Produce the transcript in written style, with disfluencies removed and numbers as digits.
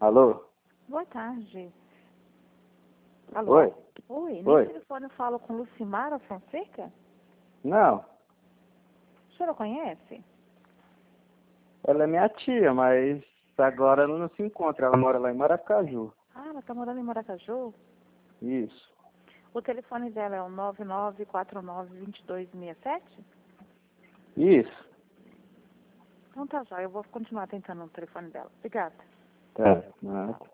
Alô? Boa tarde. Alô? Oi? Oi, Oi? nesse telefone eu falo com Lucimara Fonseca? Não, A senhora conhece? ela é minha tia, mas agora ela não se encontra. Ela mora lá em Maracaju. Ah, ela está morando em Maracaju? Isso. O telefone dela é o 9949-2267? Isso. Então tá já, eu vou continuar tentando o telefone dela. Obrigada. Tá. Nada.